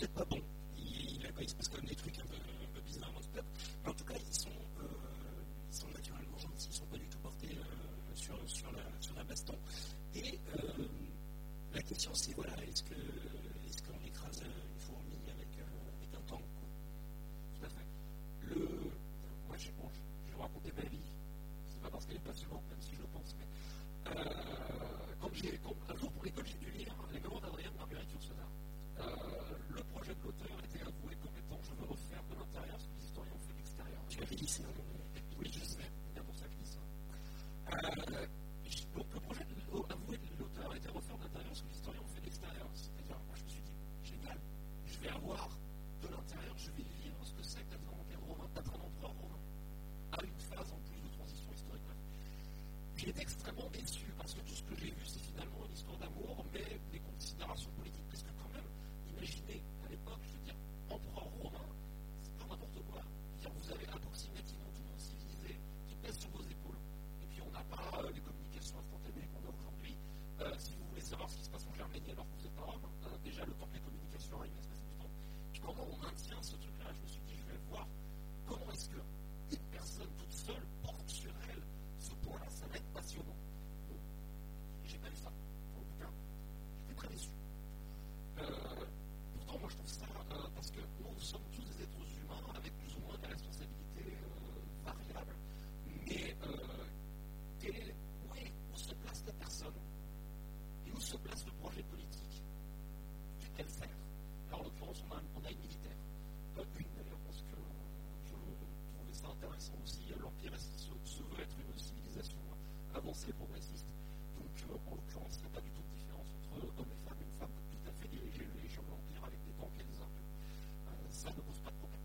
peut-être pas bons. Il, il, il se passe quand même des trucs un peu, un peu bizarres dans ce peuple. Mais en tout cas, ils sont, euh, ils sont naturellement gentils, ils ne sont pas du tout portés euh, sur, sur, la, sur la baston. Et euh, la question, c'est voilà, est-ce que est-ce qu'on écrase une fourmi avec, euh, avec un tank, quoi. Tout à fait. Le... Moi, je, bon, je vais vous raconter ma vie. C'est pas parce qu'elle est passionnante, même si je le pense, mais euh, quand j'ai, quand, un jour pour l'école, j'ai dû lire Les Mémoires d'Adrien de Marguerite Yourcenar. Euh, le projet de l'auteur était avoué comme étant je veux refaire de l'intérieur ce que les historiens ont fait de l'extérieur. Tu l'avais dit, c'est oui, je sais, c'est bien pour ça que je dis ça. Euh, donc le projet de, avoué de l'auteur était refaire de l'intérieur ce que les historiens ont fait de l'extérieur. C'est-à-dire, moi je me suis dit, génial, je vais avoir de l'intérieur, je vais vivre ce que c'est d'être un empire romain, d'être un empereur romain, à une phase en plus de transition historique. J'ai été extrêmement déçu parce que tout ce que j'ai vu, c'est finalement une histoire d'amour, mais des considérations politiques. Parce que quand même, imaginez, à l'époque, je veux dire, empereur romain, c'est pas n'importe quoi. Je veux dire, vous avez approximativement tout le monde civilisé qui pèse sur vos épaules. Et puis on n'a pas euh, les communications instantanées qu'on a aujourd'hui. Euh, si vous voulez savoir ce qui se passe en Germanie alors que vous êtes pas Rome, euh, déjà le temps que les communications arrivent, il va se passer du temps. Puis comment on maintient ce truc-là, je me suis dit, je vais voir comment est-ce que une personne toute seule porte sur elle ce point-là, ça va être passionnant. Donc, j'ai pas eu ça, en tout cas, j'étais très déçu. Euh, pourtant, moi je trouve ça, euh, parce que nous sommes tous des êtres humains avec plus ou moins des responsabilités euh, variables, mais euh, quel est, où, est, où se place la personne et où se place le projet politique du quel faire. Alors en l'occurrence, on a, on a une militaire, euh, une d'ailleurs, parce que je trouvais ça intéressant aussi, l'Empire se, se veut être une civilisation avancée, progressiste, donc euh, en l'occurrence, il n'y a pas du tout de différence entre hommes et femmes, une femme peut tout à fait diriger une légion de l'Empire avec des tanks et des armes. Euh, ça ne pose pas de problème.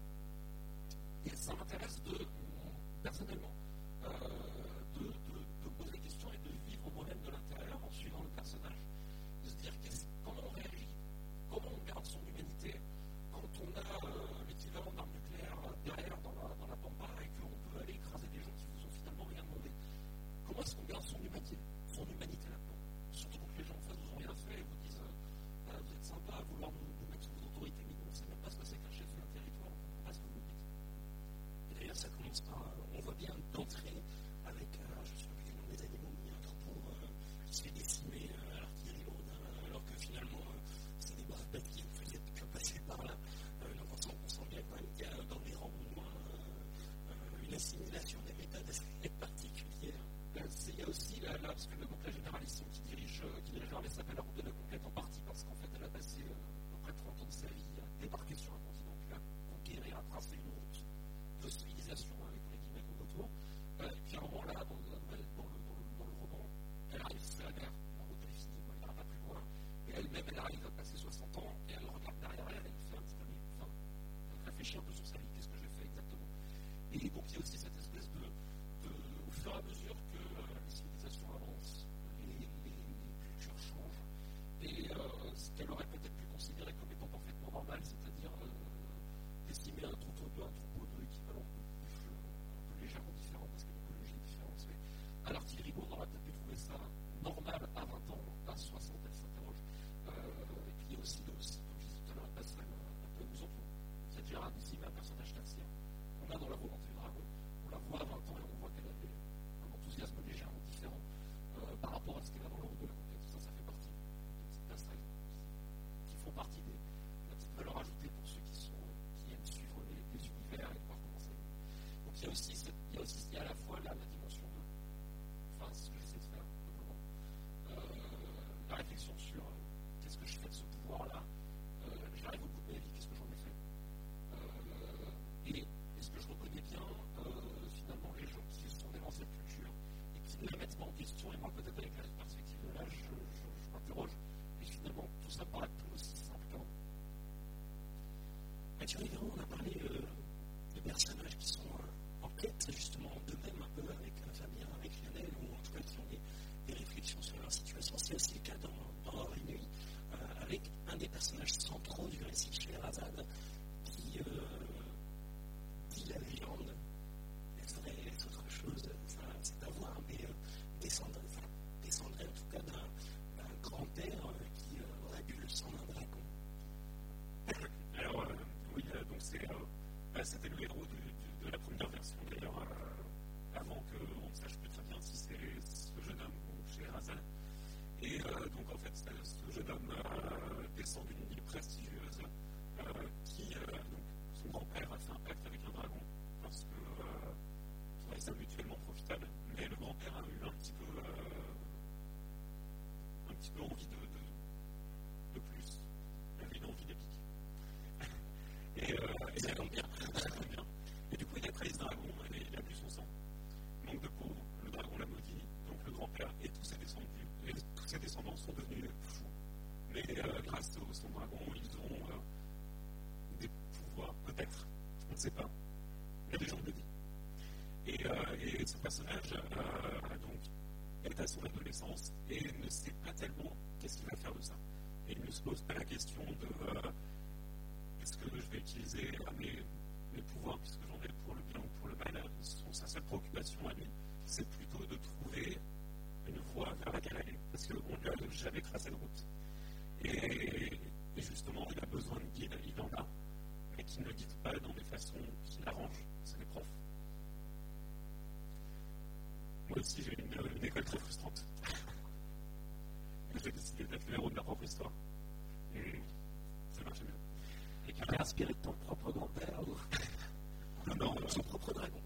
Et ça m'intéresse de, personnellement, euh, de, de, de poser des questions et de vivre moi-même de l'intérieur en suivant le personnage, de se dire comment on réagit, comment on garde son humanité quand on a euh, l'équivalent d'armes nucléaires derrière dans la, dans la pampa et qu'on peut aller écraser des gens qui vous ont finalement rien demandé. Comment est-ce qu'on garde son humanité, son humanité là-dedans? Surtout quand les gens en face vous ont rien fait et vous disent euh, ah, vous êtes sympa à vouloir nous, nous mettre sous vos autorités, mais on ne sait même pas ce que c'est qu'un chef d'un territoire, on ne comprend pas ce que vous dites. Et d'ailleurs, ça commence par, on voit bien d'entrée avec, euh, je ne sais plus le nom des animaux, mais il y a un troupeau euh, qui se fait décimer euh, à l'artillerie lourde, euh, alors que finalement, euh, c'est des braves bêtes qui ne faisaient que passer par là. Euh, donc on sent, on sent bien quand même qu'il y a dans les rangs au moins euh, euh, une assimilation des méthodes assez particulières. Il y a aussi, là, là, parce que donc, la généraliste qui dirige, euh, qui dirige l'armée s'appelle la route de la conquête en partie parce qu'en fait elle a passé euh, près de trente ans de sa vie à débarquer sur un continent, puis à conquérir, à tracer une route de civilisation avec les guillemets comme autour. Euh, et puis à un moment là, dans, dans, le, dans, le, dans le roman, elle arrive, c'est la guerre, la route elle est finie, elle n'ira pas plus loin, et elle-même elle arrive à passer soixante ans et elle regarde derrière elle, elle fait un petit peu, enfin, elle réfléchit un peu sur sa vie, qu'est-ce que j'ai fait exactement. Et donc il y a aussi cette espèce de, de au fur et à mesure que euh, les civilisations avancent, les, les, les cultures changent, et euh, ce qu'elle aurait peut-être pu considérer comme étant parfaitement normal, c'est-à-dire euh, d'estimer un troupeau de un troupeau de équivalent de buffle, un peu légèrement différent parce que l'écologie est différente, mais à l'artillerie lourde, on aurait peut-être pu trouver ça normal à vingt ans, à soixante, elle s'interroge. Euh, et puis il y a aussi, aussi, comme je disais tout à l'heure, la passerelle un peu amusante, c'est Gérard Nissime, un personnage tertien. On a dans la volonté du dragon, on la voit à vingt ans et on voit qu'elle a un enthousiasme légèrement différent euh, par rapport à ce qu'elle a dans le route de la conquête. Ça, ça fait partie des petites passerelles qui font partie des la petite valeur ajoutée pour ceux qui, sont, qui aiment suivre les, les univers et voir comment ça évolue. Donc il y a aussi, cette, il y a aussi il y a à la fois la, la dimension de, enfin c'est ce que j'essaie de faire simplement, euh, la réflexion sur euh, qu'est-ce que je fais de ce pouvoir-là, euh, j'arrive au bout de ma vie, qu'est-ce que j'en ai fait, euh, et est-ce que je reconnais bien euh, finalement les gens qui sont nés dans cette culture et qui ne la mettent pas en question, et moi peut-être avec la perspective de l'âge, je, je, je m'interroge, et finalement tout ça me paraît plus aussi simple qu'avant. Mathieu Riveron, on a parlé euh, de personnages qui sont euh, en quête justement d'eux-mêmes un peu avec euh, Fabien, avec Lionel, ou en tout cas qui ont des, des réflexions sur leur situation. C'est aussi le cas dans, dans Or et Nuit, euh, avec un des personnages centraux du récit chez Scheherazade, qui euh, dit la légende. Est-ce vrai, est-ce autre chose, ça, c'est à voir, mais euh, descendrait, enfin, descendrait en tout cas d'un, d'un grand-père euh, qui euh, aurait bu le sang d'un dragon. pose pas la question de euh, est-ce que je vais utiliser mes, mes pouvoirs, puisque j'en ai pour le bien ou pour le mal. Son, sa seule préoccupation à lui, c'est plutôt de trouver une voie vers laquelle aller, parce qu'on ne lui a jamais tracé de route. Et, et justement, il a besoin de guide, il en a, mais qui ne le guide pas dans des façons qui l'arrangent. C'est les profs. Moi aussi, j'ai eu une, une école très frustrante. J'ai décidé d'être le héros de ma propre histoire. Et ça marchait bien. Et tu t'es inspiré de ton propre grand-père ou non, non, de son propre dragon.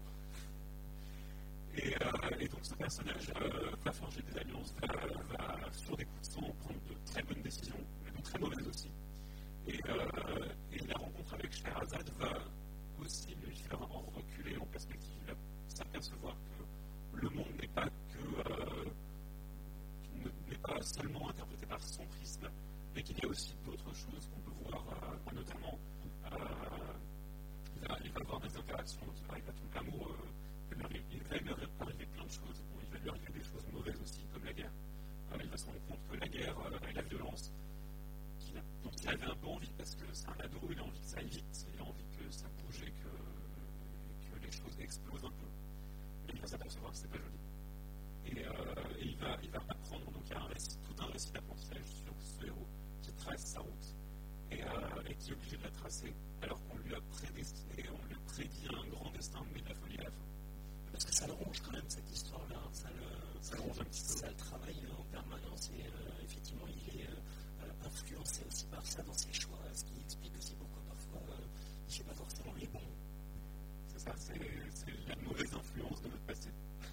Et, euh, et donc ce personnage euh, va forger des alliances, va, va sur des coups de sang prendre de très bonnes décisions, mais de très mauvaises aussi. Et, euh, et la rencontre avec Scheherazade va aussi lui faire en reculer en perspective, il va s'apercevoir que le monde n'est pas que euh, n'est pas seulement interprété par son prisme, mais qu'il y a aussi d'autres choses qu'on peut voir, euh, notamment euh, il, va, il va avoir des interactions, il va arriver à tomber amoureux, il va lui arriver plein de choses, bon, il va lui arriver des choses mauvaises aussi, comme la guerre. Euh, il va se rendre compte que la guerre euh, et la violence, qu'il a, dont il avait un peu envie, parce que c'est un ado, il a envie que ça aille vite, il a envie que ça bouge et que, que les choses explosent un peu. Mais il va s'apercevoir que c'est pas joli. Et, euh, et il, va, il va apprendre, donc il y a un récit, tout un récit d'apprentissage sur ce héros qui trace sa route et, euh, et qui est obligé de la tracer alors qu'on lui a prédestiné, on lui a prédit un grand destin, mais de la folie à la fin. Parce que ça le ronge quand même, cette histoire-là, ça le, ça le ronge un petit peu. Ça le travaille en permanence et euh, effectivement il est euh, influencé aussi par ça dans ses choix, ce qui explique aussi pourquoi parfois euh, il ne fait pas forcément les bons. C'est ça, c'est, c'est la mauvaise influence de notre passé.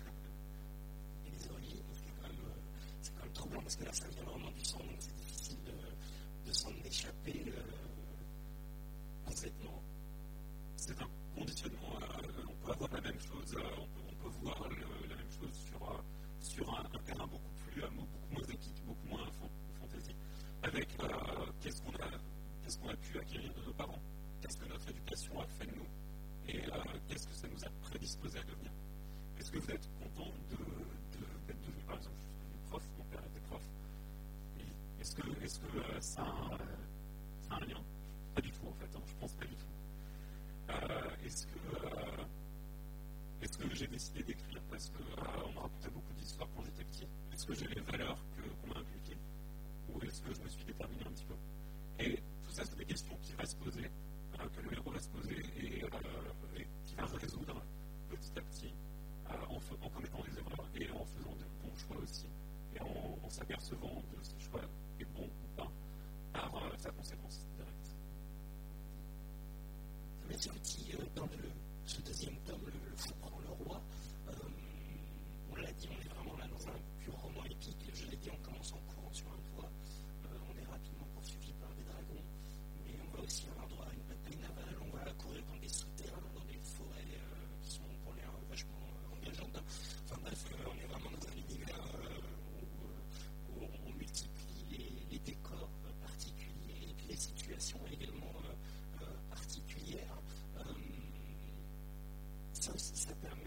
Et les origines, c'est quand, même, c'est quand même troublant parce que là ça vient vraiment du sang, donc c'est difficile de, de s'en échapper euh, complètement. C'est un conditionnement, euh, on peut avoir la même chose, euh, on, peut, on peut voir le, la même chose sur, euh, sur un, un terrain beaucoup plus, euh, beaucoup moins épique, beaucoup moins fantasy, avec euh, qu'est-ce qu'on a, qu'est-ce qu'on a pu acquérir de nos parents, qu'est-ce que notre éducation a fait de nous, et euh, qu'est-ce que ça nous a prédisposé à devenir. Est-ce que vous êtes content de, de, d'être devenu, par exemple, je suis devenu prof, mon père était prof, et est-ce que, est-ce que euh, ça, a un, ça a un lien? Pas du tout en fait, hein, je pense pas du tout. Euh, est-ce que, euh, est-ce que j'ai décidé d'écrire parce qu'on euh, m'a raconté beaucoup d'histoires quand j'étais petit? Est-ce que j'ai les valeurs que, qu'on m'a inculquées? Ou est-ce que je me suis déterminé un petit peu? Et tout ça, c'est des questions qui va se poser, euh, que le héros va se poser et, euh, et qui va résoudre petit à petit euh, en, en commettant des erreurs et en faisant de bons choix aussi et en, en s'apercevant de ce choix est bon ou pas par euh, sa conséquence directe. Mais ce petit, euh, dans le, ce deuxième tome, le, le fou prend le roi, euh, on l'a dit, on est vraiment là dans un pur roman épique. Je l'ai dit, on commence en courant sur un toit, euh, on est rapidement poursuivi par des dragons, mais on va aussi avoir droit à une bataille navale, on va courir dans des souterrains, dans des forêts euh, qui sont pour l'air vachement euh, engageantes. Enfin bref, euh, on est vraiment dans un univers euh, où, où on multiplie les, les décors euh, particuliers et puis les situations également euh, euh, particulières. Ça aussi, ça permet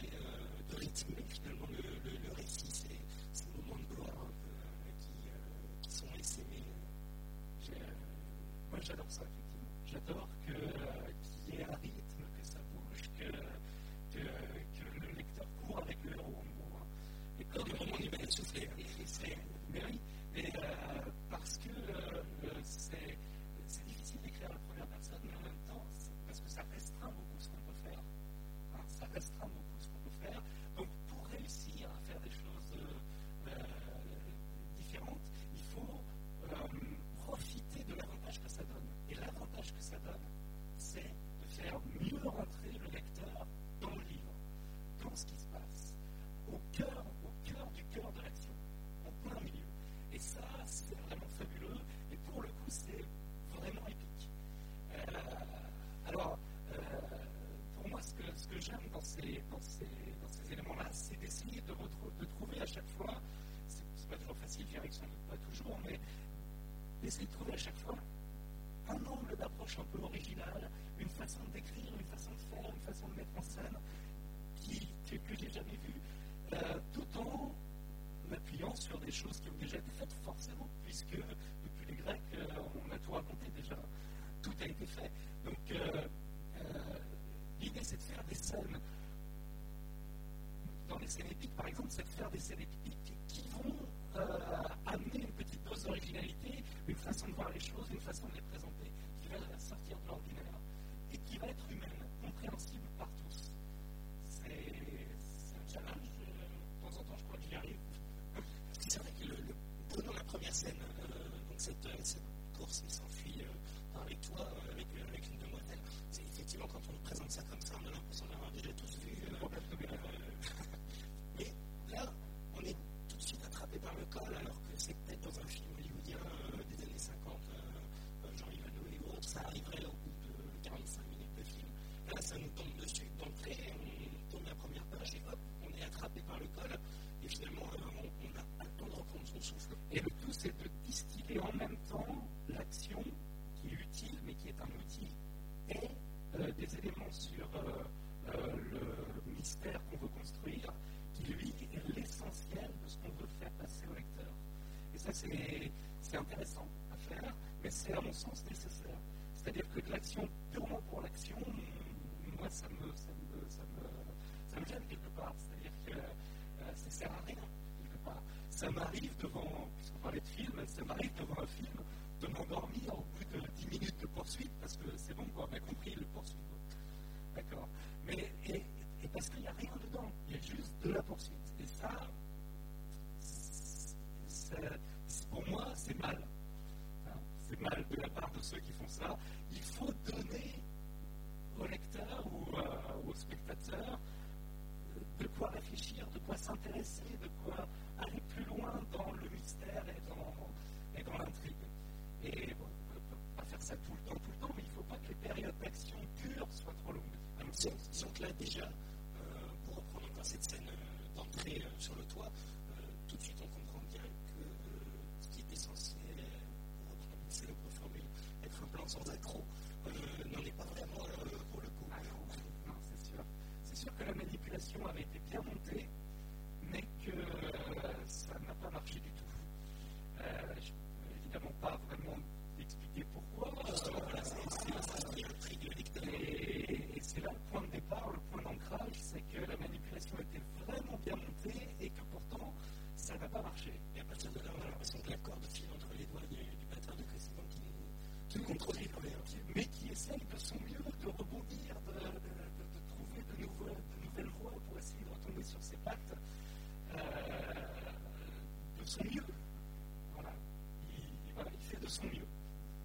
scènes épiques, par exemple, c'est de faire des scènes épiques qui vont euh, amener une petite dose d'originalité, une façon de voir les choses, une façon de les présenter, qui va sortir de l'ordinaire et qui va être humaine, compréhensible par tous. C'est, c'est un challenge. De temps en temps, je crois que j'y arrive. C'est vrai que le, le, prenons la première scène, euh, donc cette, cette course, il s'enfuit euh, par les toits euh, avec, euh, avec une demoiselle. C'est effectivement, quand on nous présente ça comme ça, on a l'impression d'avoir déjà tous vu. Euh, euh, mais là, on est tout de suite attrapé par le col, alors que c'est peut-être dans un film hollywoodien euh, des années cinquante, euh, Jean-Yves Hano et autres, ça arriverait au bout de quarante-cinq minutes de film. Là, ça nous tombe dessus d'entrée, on tourne la première page et hop, on est attrapé par le col. Et finalement, euh, on n'a pas le temps de reprendre son souffle. Et le tout, c'est de distiller en même temps l'action qui est utile, mais qui est un outil, et euh, des éléments sur euh, euh, le mystère qu'on veut construire, qui lui est l'essentiel de ce qu'on veut faire passer au lecteur. Et ça, c'est, c'est intéressant à faire, mais c'est à mon sens nécessaire. C'est-à-dire que de l'action purement pour l'action, moi, ça me, ça me, ça me, ça me gêne quelque part. C'est-à-dire que euh, ça ne sert à rien, quelque part. Ça m'arrive devant, puisqu'on parlait de film, ça m'arrive devant un film de m'endormir au bout de dix minutes de poursuite, parce que c'est bon, quoi, on a compris le poursuite. D'accord. Mais, et, et parce qu'il n'y a rien dedans, il y a juste de la poursuite. Et ça, c'est, c'est, pour moi, c'est mal. Hein, c'est mal de la part de ceux qui font ça. Il faut donner au lecteur ou euh, au spectateur de quoi réfléchir, de quoi s'intéresser, de quoi aller plus loin dans le mystère et dans, et dans l'intrigue. Et bon, on ne peut pas faire ça tout le temps, tout le temps, mais il ne faut pas que les périodes d'action pure soient trop longues. Alors, disons, disons que là, déjà, euh, pour reprendre encore cette scène euh, d'entrée euh, sur le toit, euh, tout de suite on comprend bien que euh, ce qui est essentiel, pour reprendre une célèbre formule, être un plan sans accroc, euh, n'en est pas vraiment euh, pour le coup. Ah non, non, c'est sûr. C'est sûr que la manipulation avait été bien montée, mais que euh, ça n'a pas marché du tout. Euh, je ne peux évidemment pas vraiment expliquer pourquoi. Justement, voilà, c'est, c'est ça qui intrigue le lecteur. Et, et c'est là le point de départ, le point d'ancrage, c'est que la manipulation était vraiment bien montée et que pourtant, ça n'a pas marché. Et à partir de là, on a l'impression que la corde file entre les doigts du, du batteur de précédent qui, qui nous contrôle, mais qui essaye de son mieux de rebondir, de, de, de, de trouver de, nouveaux, de nouvelles voies pour essayer de retomber sur ses pattes euh, de son mieux. Voilà. Il, voilà, il fait de son mieux.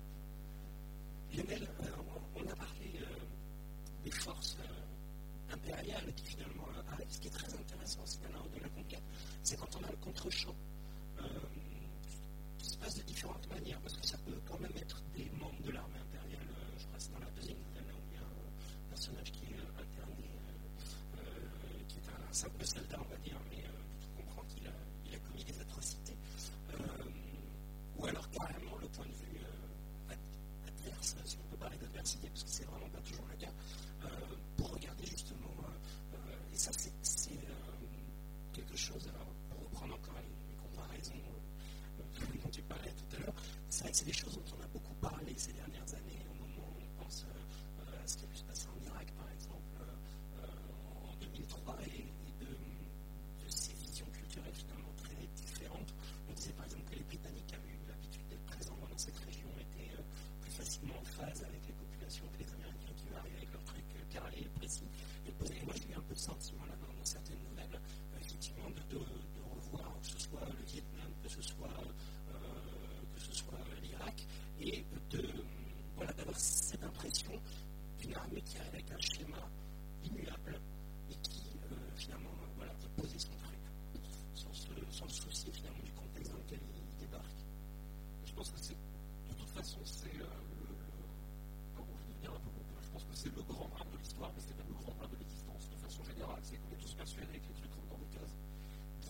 Lionel, euh, on, on a parlé euh, des forces euh, impériales qui finalement arrivent. Ce qui est très intéressant, c'est qu'à l'heure de la conquête, c'est quand on a le contre-champ euh, qui se passe de différentes manières, parce que ça peut quand même être des membres de l'armée impériale. Euh, je crois que c'est dans la deuxième nouvelle, là où il y a un personnage qui est euh, interné, euh, euh, qui est un simple soldat, on va dire, mais euh, on comprend qu'il a, il a commis des atrocités. Euh, ou alors carrément le point de vue euh, adverse, si on peut parler d'adversité, parce que c'est vraiment pas toujours le cas, euh, pour regarder justement, euh, euh, et ça c'est, c'est euh, quelque chose, alors pour reprendre encore une, une comparaison euh, dont tu parlais tout à l'heure, c'est vrai que c'est des choses dont on a beaucoup parlé ces dernières années, au moment où on pense euh, à ce qui a pu se passer en Irak par exemple, euh, en deux mille trois, et, et de, de ces visions culturelles finalement très différentes. On disait par exemple que les Britanniques avaient eu l'habitude d'être présents dans cette région, étaient euh, plus facilement en phase avec les populations que les Américains qui arrivent avec leurs trucs euh, carrés et précis. Et, et moi j'ai eu un peu de sentiment là dans, dans certaines nouvelles, euh, effectivement, de, de, de revoir que ce soit le Vietnam, que ce soit, euh, que ce soit l'Irak, et de, voilà, d'avoir cette impression d'une armée qui arrive avec un schéma immuable et qui euh, finalement euh, voilà, peut poser son truc sans se, sans se soucier finalement du contexte dans lequel il débarque. Je pense que c'est, de toute façon, c'est euh, le, pour revenir un peu plus, je pense que c'est le grand drame de l'histoire, mais c'est même le grand drame de l'existence de façon générale. C'est qu'on est tous persuadés que les trucs rentrent dans des cases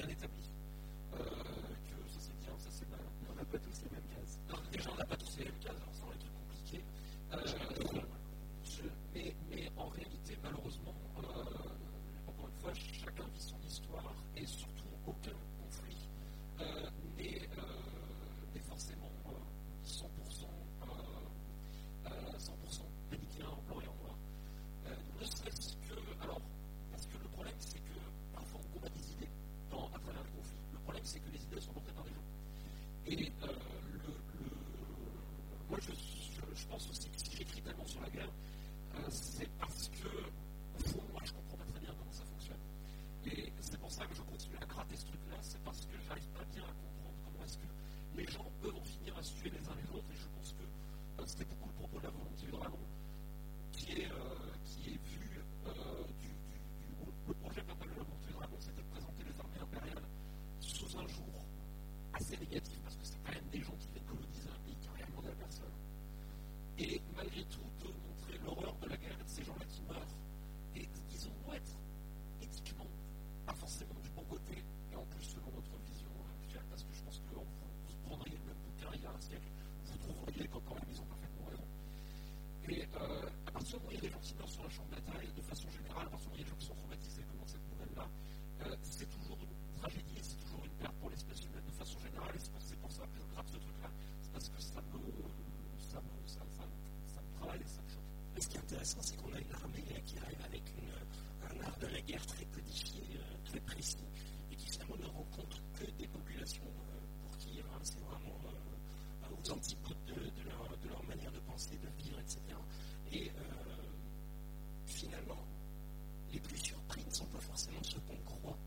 intéressant, c'est qu'on a une armée qui arrive avec une, un art de la guerre très codifié, très précis, et qui finalement ne rencontre que des populations pour qui c'est vraiment aux antipodes de, de, leur, de leur manière de penser, de vivre, et cetera. Et euh, finalement, les plus surpris ne sont pas forcément ceux qu'on croit.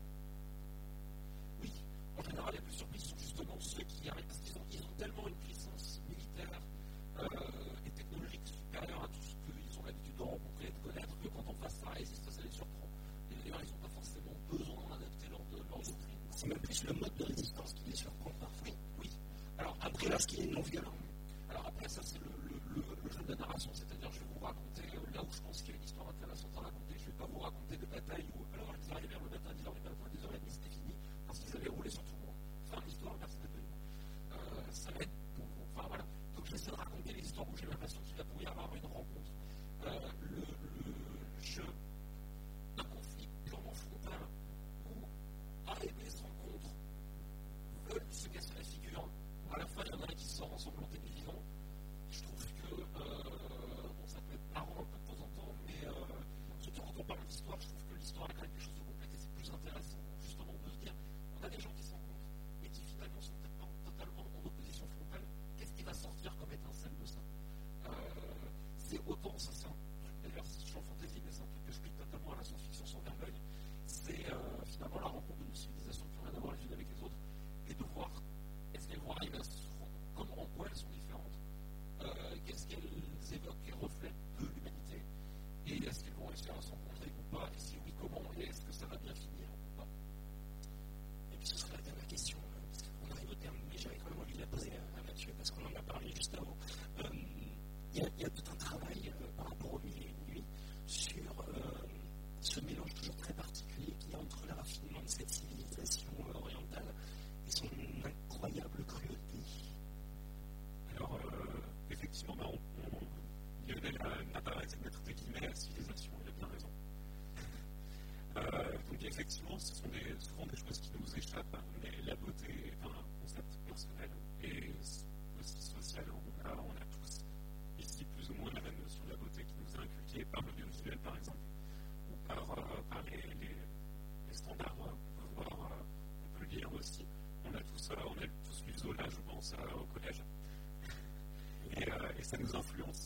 Oui, en général, les plus surpris sont justement ceux qui arrivent, parce qu'ils ont, ils ont tellement une puissance militaire euh, et technologique supérieure à tout ce qu'ils ont l'habitude de rencontrer et de connaître, que quand on face ça résiste, ça les surprend. Et d'ailleurs, ils n'ont pas forcément besoin d'adapter leur, de, leur doctrine. C'est même plus le mode de résistance qui les surprend parfois. Oui, oui. Alors après, là, ce qui est non violent. Alors après, ça, c'est le, le, le, le jeu de la narration, c'est-à-dire je vais vous raconter là où je pense qu'il y a une histoire intéressante à raconter. Je ne vais pas vous raconter de batailles où, alors, ils arrivèrent le matin à dix heures du matin, dix heures trente, c'était fini, parce qu'ils avaient roulé sur tout le monde. Fin de l'histoire, merci d'être venu. Euh, ça va être pour vous. Enfin voilà. Donc j'essaie de raconter les histoires où j'ai l'impression qu'il va pouvoir y avoir une rencontre. Euh, le, le jeu d'un conflit purement frontal où A et B se rencontrent, veulent se casser la figure. À la fin, il y en a un qui sort ensanglanté du vivant. Je trouve que euh, bon, ça peut être marrant un peu de temps en temps, mais euh, surtout quand on parle d'histoire, je trouve que l'histoire est quand même quelque chose de complexe et c'est plus intéressant justement de se dire on a des gens qui se rencontrent et qui finalement sont peut-être pas totalement en opposition frontale. Qu'est-ce qui va sortir comme étincelle de ça? euh, C'est autant, ça c'est un truc, d'ailleurs je suis en fantaisie, mais c'est un truc que je explique totalement à la science-fiction sans vergogne. C'est euh, finalement la rencontre de nos civilisations qui n'ont rien à voir les unes avec les autres et de voir est-ce qu'elles vont arriver à se comment, en quoi elles sont différentes, euh, qu'est-ce qu'elles évoquent et reflètent de l'humanité, et est-ce qu'elles vont réussir à se rencontrer ou pas, et si oui, comment, et est-ce que ça va bien finir ou pas. Et puis ce sera la dernière question, parce qu'on arrive au terme, mais j'avais quand même envie de la poser à, à Mathieu, parce qu'on en a parlé juste avant. Il euh, y, y a tout un travail euh, par rapport aux mille et une nuits sur euh, ce mélange toujours très particulier qu'il y a entre le raffinement de cette civilisation euh, orientale et son incroyable cruauté. Alors, euh, effectivement, bah, on, on, Lionel n'a pas arrêté de mettre des guillemets à la civilisation, il a bien raison. euh, donc, effectivement, ce sont des, souvent des choses qui nous échappent, mais la beauté est un concept personnel et aussi social. On a, on a tous ici plus ou moins la même notion de la beauté qui nous est inculquée par l'audiovisuel, par exemple, ou par, euh, par les, les, les standards qu'on peut voir, euh, on peut lire aussi. On a tous, euh, on a tous lu Zola, je pense, euh, au collège. Et, euh, et ça nous influence.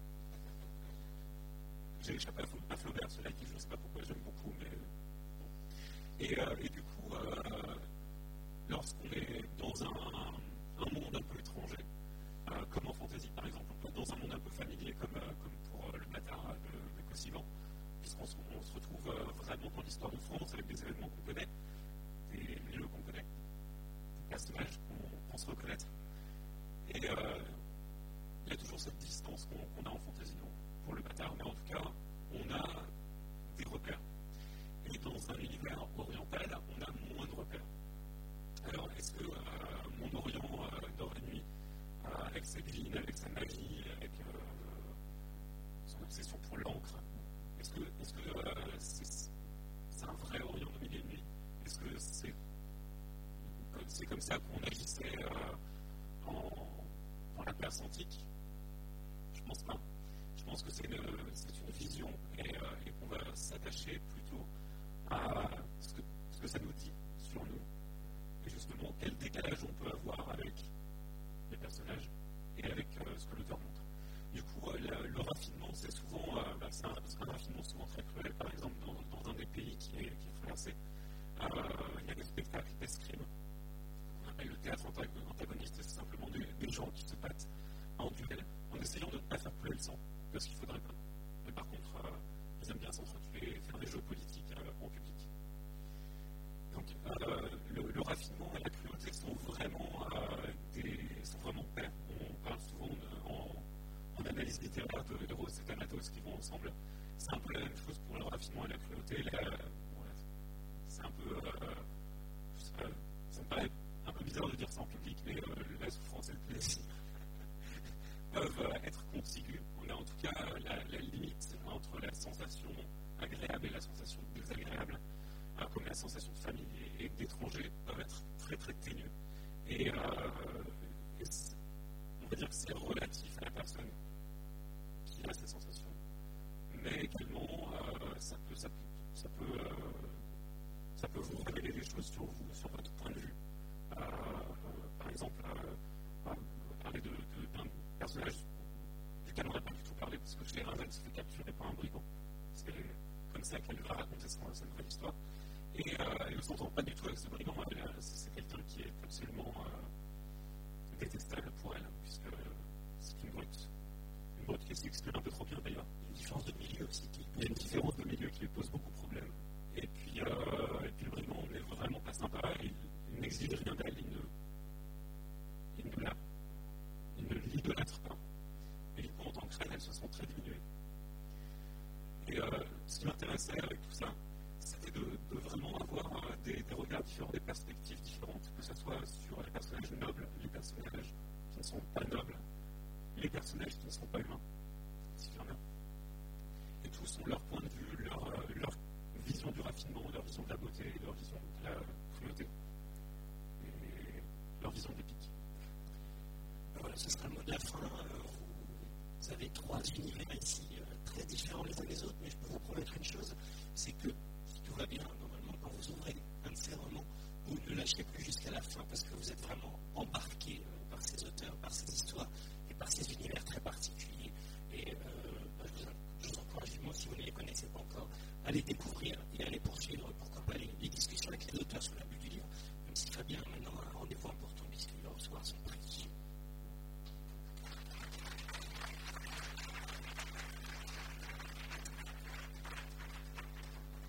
J'ai échappé à Flaubert, cela dit, je ne sais pas pourquoi j'aime beaucoup, mais bon. Et, euh, et du coup, euh, lorsqu'on est dans un, un monde un peu étranger, euh, comme en fantasy par exemple, dans un monde un peu familier, comme, euh, comme pour euh, le Matar de, de Cossivan, puisqu'on se, on se retrouve euh, vraiment dans l'histoire de France avec des événements qu'on connaît, des lieux qu'on connaît, des personnages qu'on pense reconnaître. Et euh, il y a toujours cette distance qu'on, qu'on a en fantasy pour le Matar, mais en tout cas, on a des repères. Et dans un univers oriental, on a moins de repères. Alors, est-ce que euh, mon Orient euh, d'or et nuit, euh, avec sa glyne, avec sa magie, avec euh, son obsession pour l'encre, est-ce que, est-ce que euh, c'est, c'est un vrai Orient de mille et une nuits? Est-ce que c'est, c'est comme ça qu'on agissait euh, en, dans la Perse antique? Je pense pas. Je pense que c'est une, c'est une vision et, euh, et qu'on va s'attacher plutôt à ce que, ce que ça nous dit sur nous et justement quel décalage on peut avoir avec les personnages et avec euh, ce que l'auteur montre. Du coup, euh, le, le raffinement, c'est souvent euh, bah, c'est un, c'est un raffinement souvent très cruel. Par exemple, dans, dans un des pays qui est, qui est traversé, euh, il y a des spectacles d'escrime qu'on appelle le théâtre antagoniste. C'est simplement des, des gens qui se battent en duel en essayant de ne pas faire couler le sang, parce qu'il ne faudrait pas. Mais par contre, euh, ils aiment bien s'entretuer et faire des jeux politiques euh, en public. ce sera le mot de la fin. Vous avez trois univers ici très différents les uns des autres, mais je peux vous promettre une chose, c'est que si tout va bien, normalement, quand vous ouvrez un de ces romans, vous ne lâchez plus jusqu'à la fin parce que vous êtes vraiment